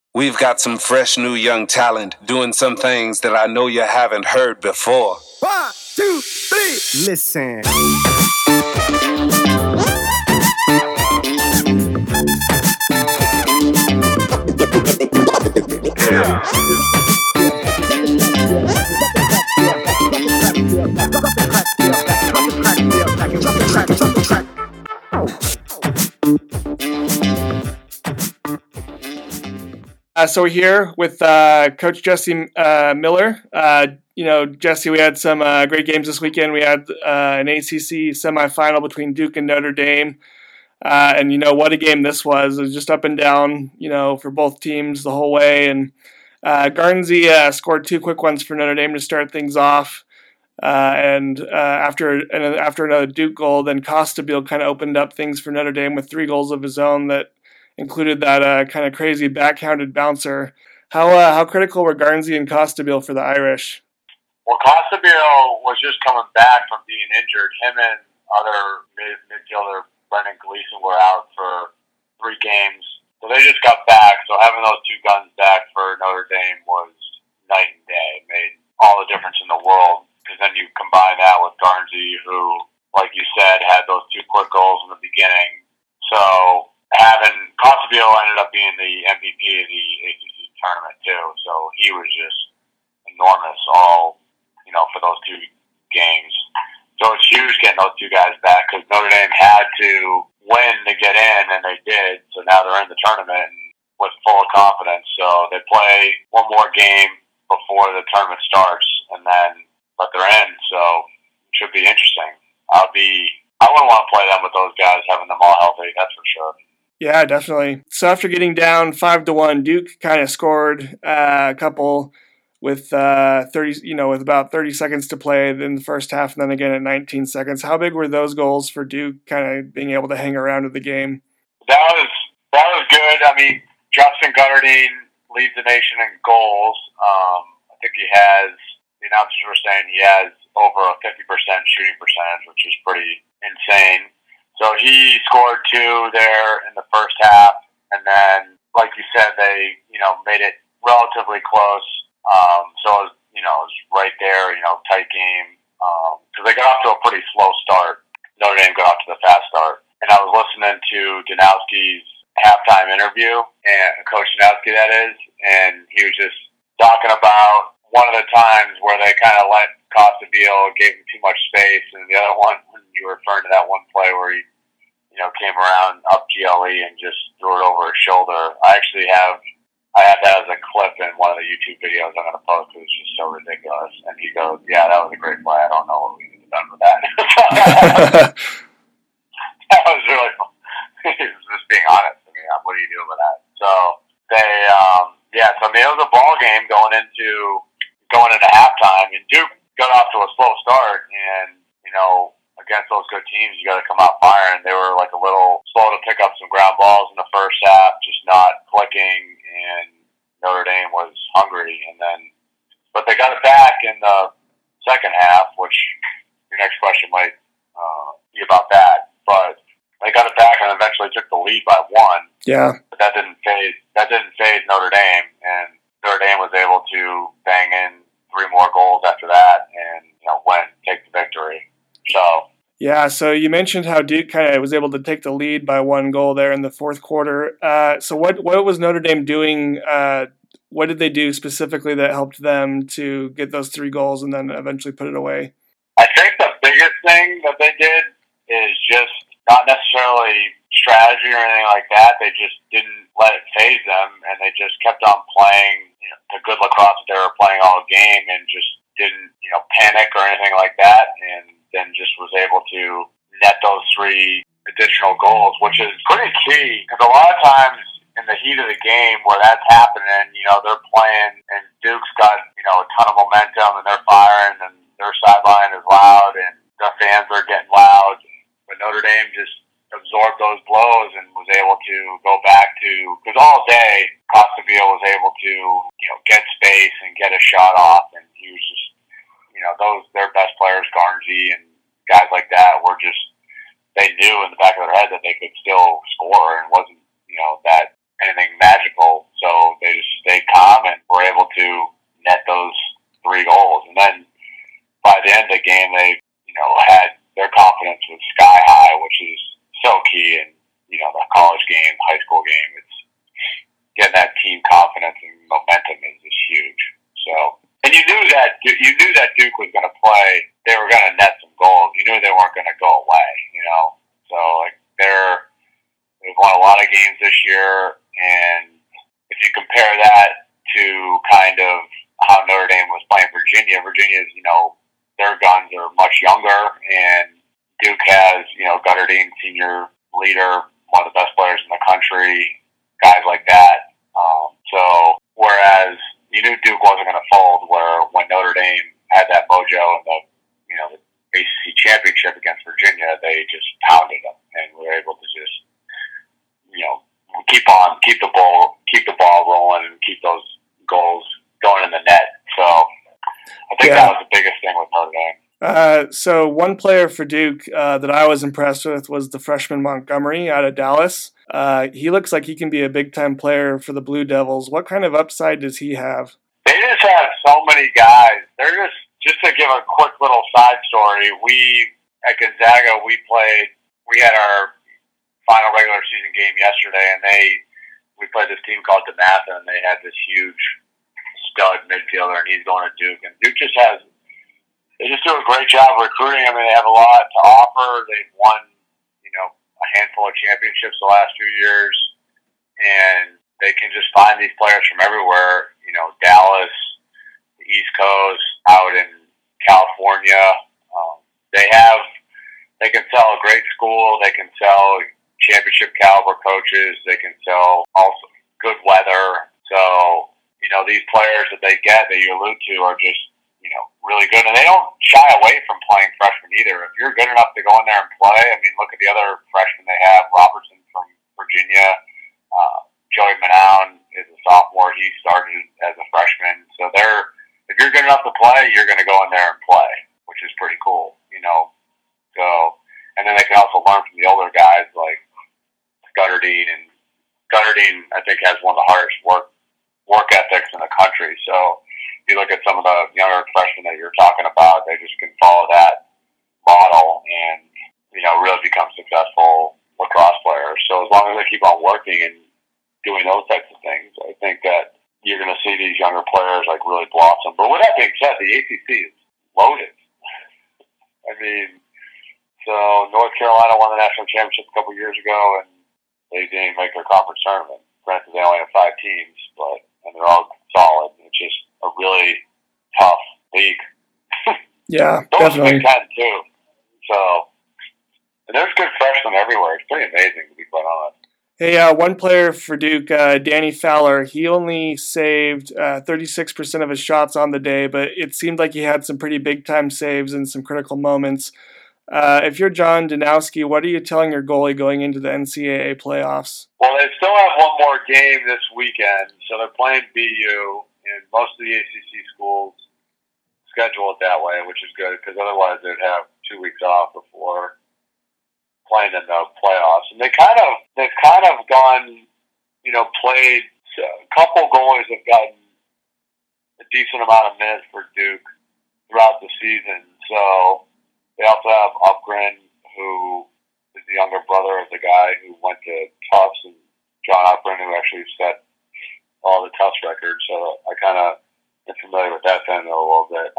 We've got some fresh new young talent doing some things that I know you haven't heard before. 1, 2, 3, listen. So we're here with Coach Jesse Miller. Jesse, we had some great games this weekend. We had an ACC semifinal between Duke and Notre Dame. And what a game this was. It was just up and down, for both teams the whole way. And Garnsey scored 2 quick ones for Notre Dame to start things off. And after another Duke goal, then Costabile kind of opened up things for Notre Dame with 3 goals of his own that included that kind of crazy backhanded bouncer. How critical were Garnsey and Costabile for the Irish? Well, Costabile was just coming back from being injured. Him and other midfielder Brendan Gleeson were out for 3 games. So they just got back. So having those 2 guns back for Notre Dame was night and day. It made all the difference in the world. Because then you combine that with Garnsey, who, like you said, had those 2 quick goals in the beginning. So having Costabile ended up being the MVP of the ACC tournament too. So he was just enormous for those 2 games. So it's huge getting those 2 guys back because Notre Dame had to win to get in, and they did. So now they're in the tournament with full confidence. So they play one more game before the tournament starts, and then but they're in. So it should be interesting. I wouldn't want to play them with those guys, having them all healthy. That's for sure. Yeah, definitely. So after getting down 5-1, Duke kind of scored a couple with with about 30 seconds to play in the first half, and then again at 19 seconds. How big were those goals for Duke, kind of being able to hang around with the game? That was good. I mean, Justin Gutterdine leads the nation in goals. I think the announcers were saying he has over a 50% shooting percentage, which is pretty insane. So he scored 2 there in the first half, and then, like you said, they made it relatively close. So it was right there, tight game. Because they got off to a pretty slow start. Notre Dame got off to the fast start, and I was listening to Danowski's halftime interview, and Coach Danowski that is, and he was just talking about one of the times where they kind of let Costabile, gave him too much space, and the other one, when you were referring to that one play where he came around up GLE and just threw it over his shoulder. I had that as a clip in one of the YouTube videos I'm going to post because it's just so ridiculous. And he goes, "Yeah, that was a great play. I don't know what we could have done with that." That was really fun. He was just being honest. I mean, what do you do with that? So it was a ball game going into halftime, and Duke got off to a slow start, and against those good teams, you got to come out firing. They were like a little slow to pick up some ground balls in the first half, just not clicking, and Notre Dame was hungry. But they got it back in the second half, which your next question might be about that. But they got it back and eventually took the lead by 1. Yeah. But that didn't phase Notre Dame, and Notre Dame was able to bang in 3 more goals after that and take the victory. So. Yeah, so you mentioned how Duke kind of was able to take the lead by 1 goal there in the fourth quarter. So what was Notre Dame doing? What did they do specifically that helped them to get those 3 goals and then eventually put it away? I think the biggest thing that they did is just not necessarily strategy or anything like that. They just didn't let it phase them, and they just kept on playing the good lacrosse that they were playing all game, and just didn't panic or anything like that, and then just was able to net those 3 additional goals, which is pretty key, because a lot of times in the heat of the game where that's happening, they're playing and Duke's got, a ton of momentum and they're firing and their sideline is loud and the fans are getting loud, but Notre Dame just absorbed those blows and was able to go back to, because all day Costabile was able to, get space and get a shot off, and he was just, their best players, Garnsey and guys like that, were just, they knew in the back of their head that they could still score and wasn't, that anything magical. So they just game, they, had their confidence was sky high, which is so key in, the college game, high school game. It's getting that team confidence and momentum is huge. So, and you knew that Duke was going to play. They were going to net some goals. You knew they weren't going to go away. So like they've won a lot of games this year, and if you compare that to kind of how Notre Dame was playing Virginia's, their guns are much younger, and Duke has, Gutterdine, senior leader, one of the best players in the country, guys like that. So whereas you knew Duke wasn't going to fold, where when Notre Dame had that mojo in the ACC championship against Virginia, they just pounded them and were able to just keep the ball rolling and keep those goals going in the net. So I think that was the biggest thing with Notre Dame. So one player for Duke that I was impressed with was the freshman Montgomery out of Dallas. He looks like he can be a big-time player for the Blue Devils. What kind of upside does he have? They just have so many guys. They're just to give a quick little side story, at Gonzaga, we had our final regular season game yesterday, and we played this team called DeMatha, and they had this huge stud midfielder, and he's going to Duke. And Duke they just do a great job recruiting. I mean, they have a lot to offer. They've won, a handful of championships the last few years, and they can just find these players from everywhere. Dallas, the East Coast, out in California. They can sell a great school. They can sell championship caliber coaches. They can sell also good weather. So, these players that they get that you allude to are just, really good. And they don't shy away from playing freshmen either. If you're good enough to go in there and play, I mean, look at the other freshmen they have. Robertson from Virginia. Joey Manown is a sophomore. He started as a freshman. So if you're good enough to play, you're going to go in there and play, which is pretty cool, So, and then they can also learn from the older guys like Gutterdine, and Gutterdine, I think, has one of the hardest work ethics in the country. So if you look at some of the younger freshmen that you're talking about, they just can follow that model and, really become successful lacrosse players. So as long as they keep on working and doing those types of things, I think that you're going to see these younger players like really blossom. But with that being said, the ACC is loaded. I mean, so North Carolina won the national championship a couple years ago, and they didn't make their conference tournament. Granted, they only have 5 teams, and they're all solid. It's just a really tough league. Yeah, definitely. Big Ten too. So, and there's good freshmen everywhere. It's pretty amazing, to be quite honest. Hey, one player for Duke, Danny Fowler, he only saved 36% of his shots on the day, but it seemed like he had some pretty big-time saves and some critical moments. If you're John Danowski, what are you telling your goalie going into the NCAA playoffs? Well, they still have one more game this weekend, so they're playing BU, and most of the ACC schools schedule it that way, which is good, because otherwise they'd have 2 weeks off before playing in the playoffs. And they've kind of gone, played, a couple goalies have gotten a decent amount of minutes for Duke throughout the season. So they also have Upgren, who is the younger brother of the guy who went to Tufts, and John Upgren, who actually set all the Tufts records. So I kind of am familiar with that family a little bit.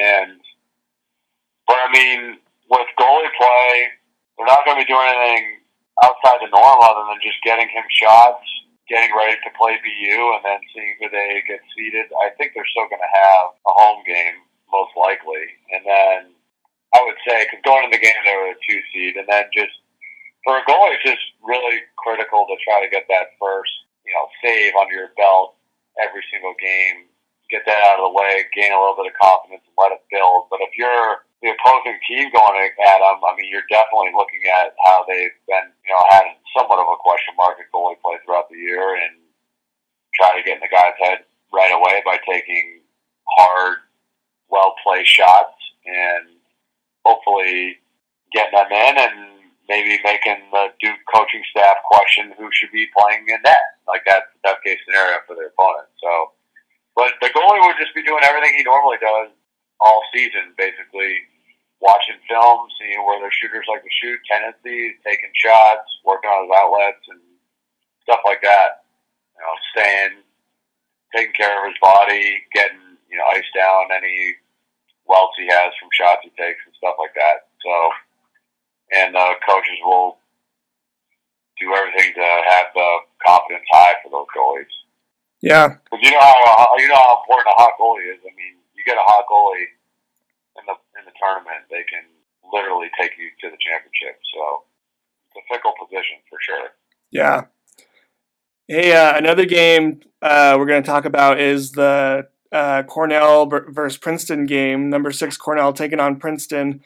But I mean, with goalie play, they're not going to be doing anything outside the norm other than just getting him shots, getting ready to play BU, and then seeing who they get seeded. I think they're still going to have a home game, most likely. And then I would say, because going in the game, they were a 2 seed. And then just for a goalie, it's just really critical to try to get that first, save under your belt every single game, get that out of the way, gain a little bit of confidence, and let it build. But if you're the opposing team going at them, I mean, you're definitely looking at how they've been, had somewhat of a question mark at goalie play throughout the year, and try to get in the guy's head right away by taking hard, well-placed shots, and hopefully getting them in, and maybe making the Duke coaching staff question who should be playing in net. Like, that's the best-case scenario for their opponent. So, but the goalie would just be doing everything he normally does all season, basically watching film, seeing where their shooters like to shoot, tendencies, taking shots, working on his outlets and stuff like that. You know, taking care of his body, getting, ice down any welts he has from shots he takes and stuff like that. So, and coaches will do everything to have the confidence high for those goalies. Yeah. Because you know how important a hot goalie is. I mean, you get a hot goalie in the tournament, they can literally take you to the championship. So it's a fickle position for sure. Yeah. Hey, another game we're going to talk about is the Cornell versus Princeton game. Number 6 Cornell taking on Princeton.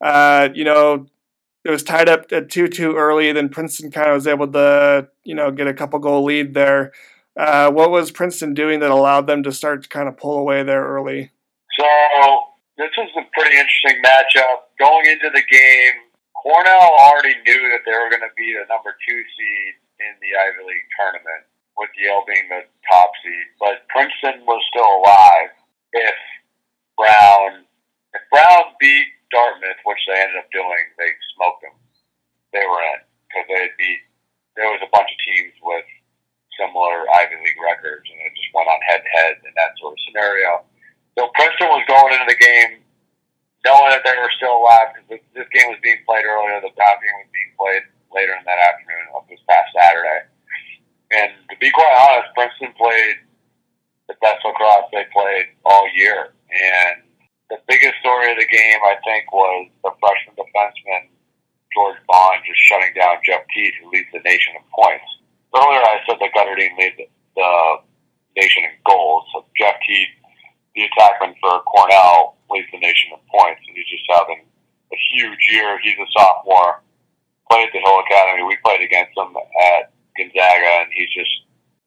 It was tied up at 2-2 early. Then Princeton kind of was able to, get a couple goal lead there. What was Princeton doing that allowed them to start to kind of pull away there early? So this was a pretty interesting matchup. Going into the game, Cornell already knew that they were going to be the number 2 seed in the Ivy League tournament, with Yale being the top seed. But Princeton was still alive if Brown beat Dartmouth, which they ended up doing. They smoked them. They were in because there was a bunch of teams with similar Ivy League records, and it just went on head-to-head in that sort of scenario. So Princeton was going into the game knowing that they were still alive because this game was being played earlier. The Brown game was being played later in that afternoon of this past Saturday. And to be quite honest, Princeton played the best lacrosse they played all year. And the biggest story of the game, I think, was the freshman defenseman, George Bond, just shutting down Jeff Teed, who leads the nation in points. Earlier I said that Gutterdine leads the nation in goals. So Jeff Teed, the attackman for Cornell, leads the nation in points. And he's just having a huge year. He's a sophomore. Played at the Hill Academy. We played against him at Gonzaga, and he's just,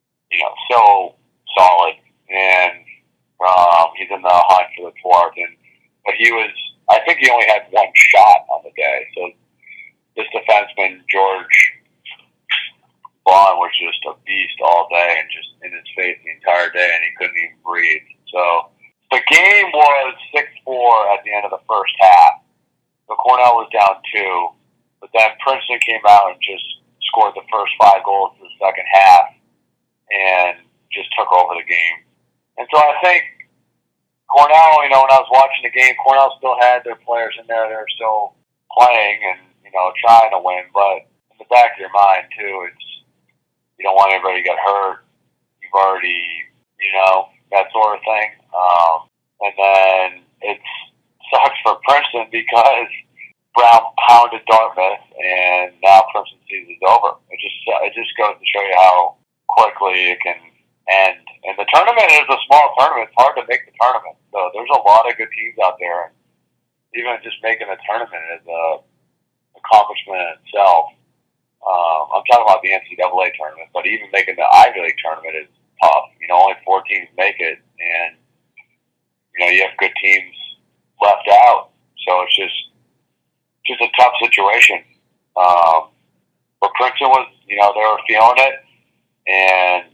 so solid. And he's in the hunt for the fourth. But I think he only had one shot on the day. So this defenseman, George Bond, was just a beast all day and just in his face the entire day, and he couldn't even breathe. So the game was 6-4 at the end of the first half. So Cornell was down 2. But then Princeton came out and just scored the first 5 goals in the second half and just took over the game. And so I think Cornell, when I was watching the game, Cornell still had their players in there. They were still playing and, trying to win. But in the back of your mind, too, you don't want anybody to get hurt. You've already, that sort of thing. And then it sucks for Princeton because Brown pounded Dartmouth, and now Princeton season is over. It just goes to show you how quickly it can end. And the tournament is a small tournament. It's hard to make the tournament. So there's a lot of good teams out there. And even just making the tournament is a accomplishment in itself. I'm talking about the NCAA tournament, but even making the Ivy League tournament is tough. Only 4 teams make it, and you have good teams left out. So it's just a tough situation. But Princeton was, they were feeling it, and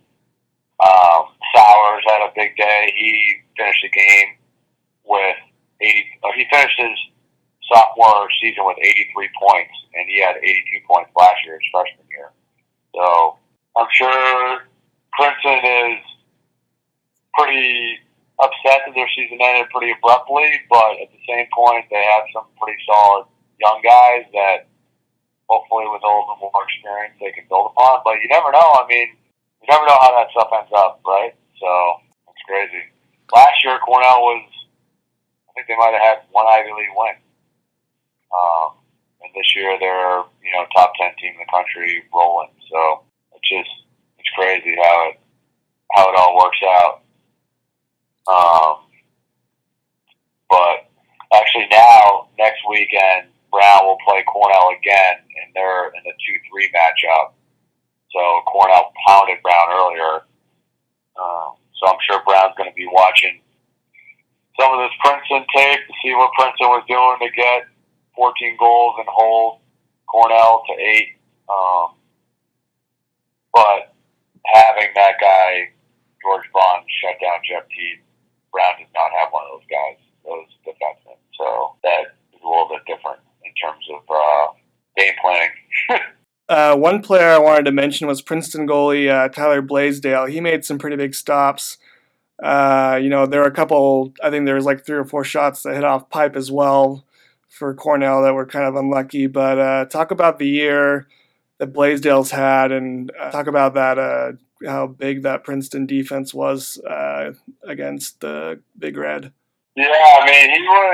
Sowers had a big day. He finished the game with he finished his sophomore season with 83 points, and he had 82 points last year, his freshman year. So I'm sure Princeton is pretty upset that their season ended pretty abruptly, but at the same point, they have some pretty solid young guys that hopefully with a little bit more experience they can build upon. But you never know. You never know how that stuff ends up, right? So it's crazy. Last year, Cornell I think they might have had one Ivy League win. And this year they're, top 10 team in the country rolling. So it's crazy how it all works out. But actually now, next weekend, Brown will play Cornell again, and they're in the 2-3 matchup. So Cornell pounded Brown earlier. So I'm sure Brown's going to be watching some of this Princeton tape to see what Princeton was doing to get 14 goals and hold Cornell to 8. But having that guy, George Bond, shut down Jeff Teed, Brown does not have one of those guys, those defensemen. So that is a little One player I wanted to mention was Princeton goalie Tyler Blaisdell. He made some pretty big stops. There were a couple, I think there was like 3 or 4 shots that hit off pipe as well for Cornell that were kind of unlucky. But talk about the year that Blaisdell's had, and talk about that, how big that Princeton defense was against the Big Red. Yeah, I mean,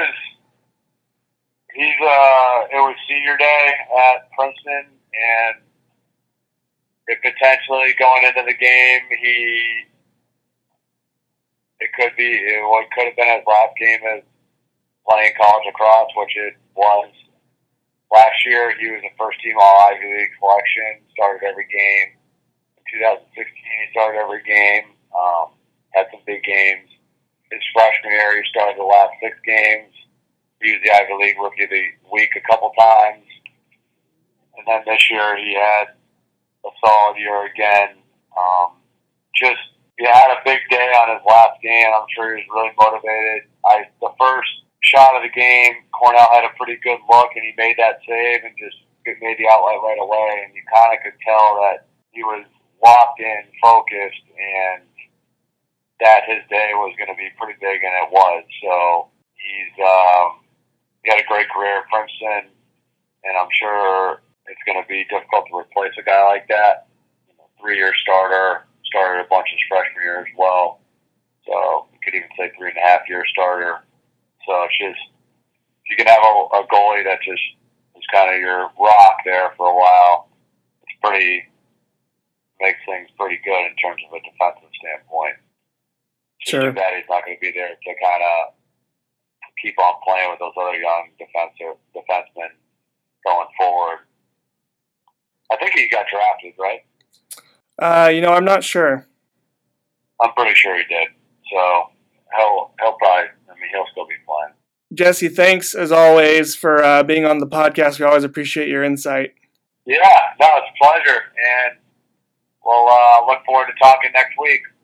it was senior day at Princeton, and it potentially going into the game, it could have been his last game as playing college lacrosse, which it was. Last year, he was a first-team All-Ivy League selection, started every game. In 2016, he started every game, had some big games. His freshman year, he started the last 6 games. He was the Ivy League Rookie of the Week a couple times. And then this year, he had a solid year again. He had a big day on his last game. I'm sure he was really motivated. The first shot of the game, Cornell had a pretty good look, and he made that save and just made the outlet right away. And you kind of could tell that he was locked in, focused, and that his day was going to be pretty big, and it was. So he had a great career at Princeton, and I'm sure it's going to be difficult to replace a guy like that. 3-year starter, started a bunch of his freshman year as well. So you could even say 3.5-year starter. So it's just, if you can have a goalie that just is kind of your rock there for a while, makes things pretty good in terms of a defensive standpoint. It's Sure. too bad he's not going to be there to kind of keep on playing with those other young defensemen going forward. I think he got drafted, right? I'm not sure. I'm pretty sure he did. So he'll still be playing. Jesse, thanks as always for being on the podcast. We always appreciate your insight. Yeah, no, it's a pleasure. And we'll look forward to talking next week.